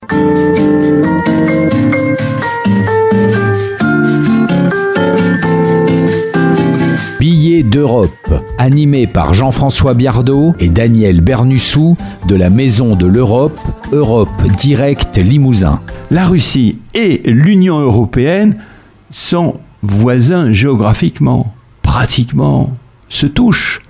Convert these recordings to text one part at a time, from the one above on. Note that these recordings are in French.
Billets d'Europe, animé par Jean-François Biardot et Daniel Bernussou de la Maison de l'Europe, Europe Direct Limousin. La Russie et l'Union européenne sont voisins géographiquement, pratiquement, se touchent.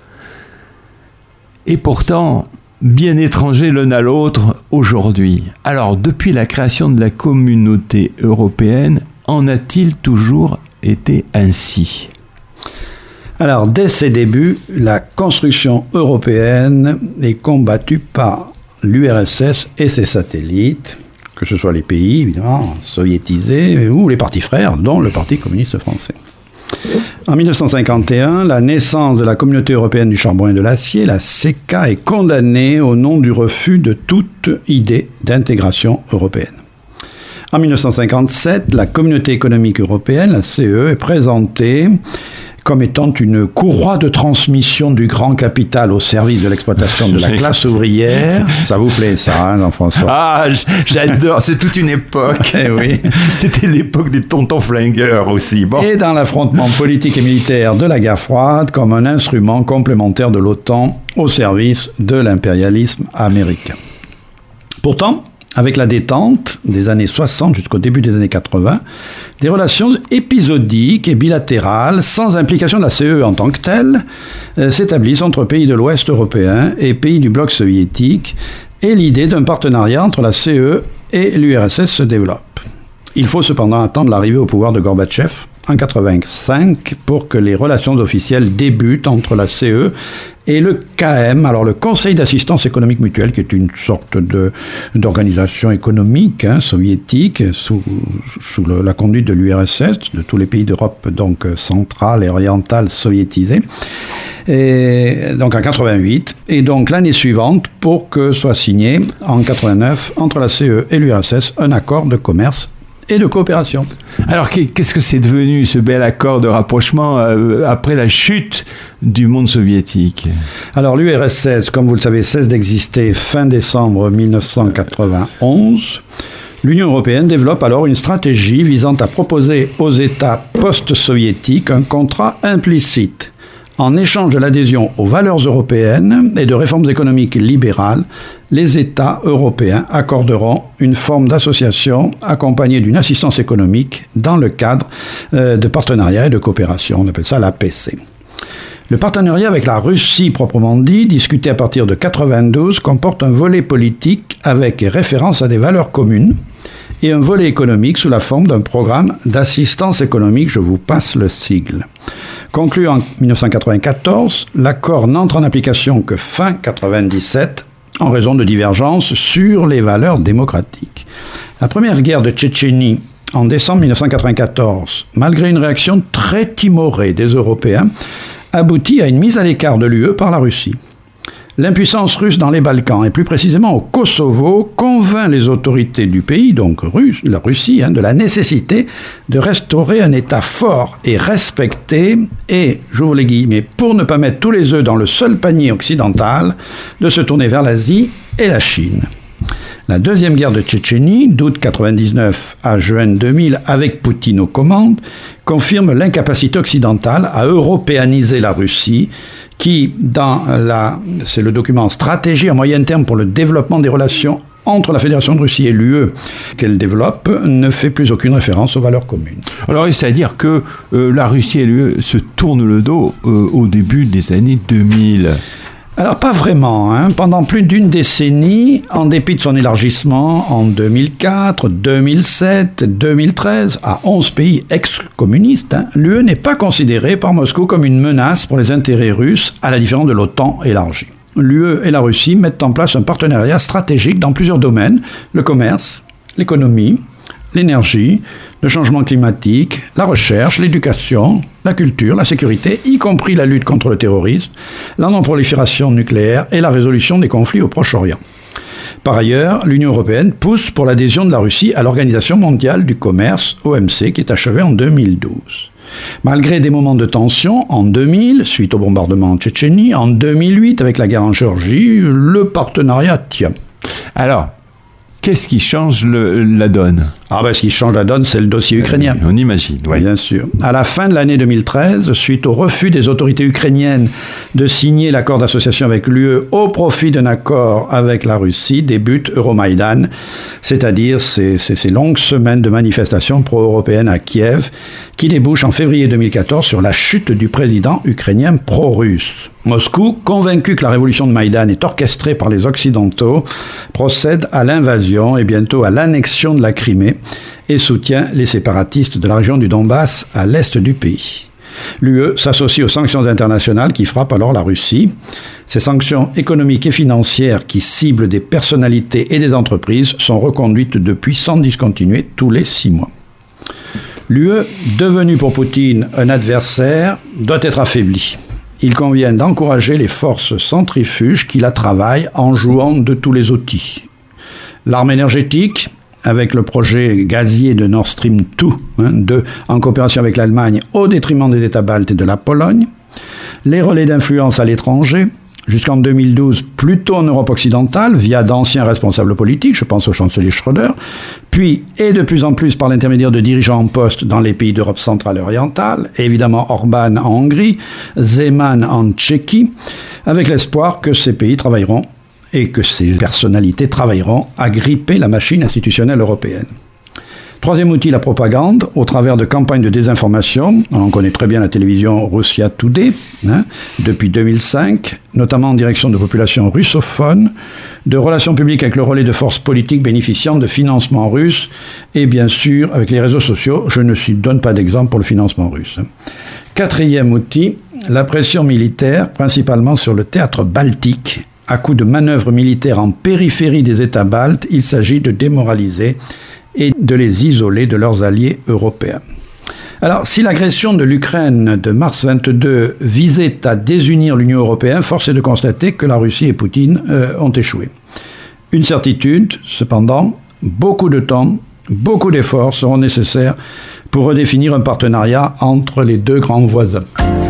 Et pourtant, bien étrangers l'un à l'autre aujourd'hui. Alors, depuis la création de la communauté européenne, en a-t-il toujours été ainsi ? Alors, dès ses débuts, la construction européenne est combattue par l'URSS et ses satellites, que ce soit les pays, évidemment, soviétisés, ou les partis frères, dont le Parti communiste français. En 1951, la naissance de la Communauté européenne du charbon et de l'acier, la CECA, est condamnée au nom du refus de toute idée d'intégration européenne. En 1957, la Communauté économique européenne, la CE, est présentée comme étant une courroie de transmission du grand capital au service de l'exploitation de la classe ouvrière. Ça vous plaît, ça, Jean-François ? Ah, j'adore, c'est toute une époque. Eh oui. C'était l'époque des tontons flingueurs aussi. Bon. Et dans l'affrontement politique et militaire de la guerre froide, comme un instrument complémentaire de l'OTAN au service de l'impérialisme américain. Pourtant, avec la détente des années 60 jusqu'au début des années 80, des relations épisodiques et bilatérales, sans implication de la CE en tant que telle, s'établissent entre pays de l'Ouest européen et pays du bloc soviétique, et l'idée d'un partenariat entre la CE et l'URSS se développe. Il faut cependant attendre l'arrivée au pouvoir de Gorbatchev en 1985 pour que les relations officielles débutent entre la CE et le KM, alors le Conseil d'assistance économique mutuelle, qui est une sorte d'organisation économique soviétique sous la conduite de l'URSS, de tous les pays d'Europe donc centrale et orientale soviétisés, et donc en 88, et donc l'année suivante pour que soit signé en 89 entre la CE et l'URSS un accord de commerce et de coopération. Alors, qu'est-ce que c'est devenu ce bel accord de rapprochement après la chute du monde soviétique ? Alors, l'URSS, comme vous le savez, cesse d'exister fin décembre 1991. L'Union européenne développe alors une stratégie visant à proposer aux États post-soviétiques un contrat implicite. En échange de l'adhésion aux valeurs européennes et de réformes économiques libérales, les États européens accorderont une forme d'association accompagnée d'une assistance économique dans le cadre de partenariat et de coopération. On appelle ça l'APC. Le partenariat avec la Russie, proprement dit, discuté à partir de 1992, comporte un volet politique avec référence à des valeurs communes et un volet économique sous la forme d'un programme d'assistance économique, je vous passe le sigle. Conclu en 1994, l'accord n'entre en application que fin 1997 en raison de divergences sur les valeurs démocratiques. La première guerre de Tchétchénie en décembre 1994, malgré une réaction très timorée des Européens, aboutit à une mise à l'écart de l'UE par la Russie. L'impuissance russe dans les Balkans, et plus précisément au Kosovo, convainc les autorités du pays, donc la Russie, de la nécessité de restaurer un État fort et respecté, et, j'ouvre les guillemets, pour ne pas mettre tous les œufs dans le seul panier occidental, de se tourner vers l'Asie et la Chine. La deuxième guerre de Tchétchénie, d'août 1999 à juin 2000, avec Poutine aux commandes, confirme l'incapacité occidentale à européaniser la Russie, qui, c'est le document Stratégie à moyen terme pour le développement des relations entre la Fédération de Russie et l'UE qu'elle développe, ne fait plus aucune référence aux valeurs communes. Alors, c'est-à-dire que la Russie et l'UE se tournent le dos au début des années 2000. Alors, pas vraiment. Pendant plus d'une décennie, en dépit de son élargissement en 2004, 2007, 2013, à 11 pays ex-communistes, l'UE n'est pas considérée par Moscou comme une menace pour les intérêts russes, à la différence de l'OTAN élargie. L'UE et la Russie mettent en place un partenariat stratégique dans plusieurs domaines, le commerce, l'économie, l'énergie, le changement climatique, la recherche, l'éducation, la culture, la sécurité, y compris la lutte contre le terrorisme, la non-prolifération nucléaire et la résolution des conflits au Proche-Orient. Par ailleurs, l'Union européenne pousse pour l'adhésion de la Russie à l'Organisation mondiale du commerce, OMC, qui est achevée en 2012. Malgré des moments de tension, en 2000, suite au bombardement en Tchétchénie, en 2008, avec la guerre en Géorgie, le partenariat tient. Alors, Qu'est-ce qui change la donne ? Ce qui change la donne, c'est le dossier ukrainien. On imagine, oui. Bien sûr. À la fin de l'année 2013, suite au refus des autorités ukrainiennes de signer l'accord d'association avec l'UE au profit d'un accord avec la Russie, débute Euromaïdan, c'est-à-dire ces longues semaines de manifestations pro-européennes à Kiev, qui débouchent en février 2014 sur la chute du président ukrainien pro-russe. Moscou, convaincu que la révolution de Maïdan est orchestrée par les Occidentaux, procède à l'invasion et bientôt à l'annexion de la Crimée et soutient les séparatistes de la région du Donbass à l'est du pays. L'UE s'associe aux sanctions internationales qui frappent alors la Russie. Ces sanctions économiques et financières qui ciblent des personnalités et des entreprises sont reconduites depuis sans discontinuer tous les 6 mois. L'UE, devenue pour Poutine un adversaire, doit être affaiblie. Il convient d'encourager les forces centrifuges qui la travaillent en jouant de tous les outils. L'arme énergétique, avec le projet gazier de Nord Stream 2, en coopération avec l'Allemagne au détriment des États baltes et de la Pologne. Les relais d'influence à l'étranger, jusqu'en 2012 plutôt en Europe occidentale, via d'anciens responsables politiques, je pense au chancelier Schröder, puis et de plus en plus par l'intermédiaire de dirigeants en poste dans les pays d'Europe centrale et orientale, et évidemment Orban en Hongrie, Zeman en Tchéquie, avec l'espoir que ces pays travailleront et que ces personnalités travailleront à gripper la machine institutionnelle européenne. Troisième outil, la propagande, au travers de campagnes de désinformation. On connaît très bien la télévision Russia Today, depuis 2005, notamment en direction de populations russophones, de relations publiques avec le relais de forces politiques bénéficiant de financement russe, et bien sûr, avec les réseaux sociaux, je ne donne pas d'exemple pour le financement russe. Quatrième outil, la pression militaire, principalement sur le théâtre baltique. À coup de manœuvres militaires en périphérie des États baltes, il s'agit de démoraliser et de les isoler de leurs alliés européens. Alors, si l'agression de l'Ukraine de mars 22 visait à désunir l'Union européenne, force est de constater que la Russie et Poutine ont échoué. Une certitude, cependant, beaucoup de temps, beaucoup d'efforts seront nécessaires pour redéfinir un partenariat entre les deux grands voisins.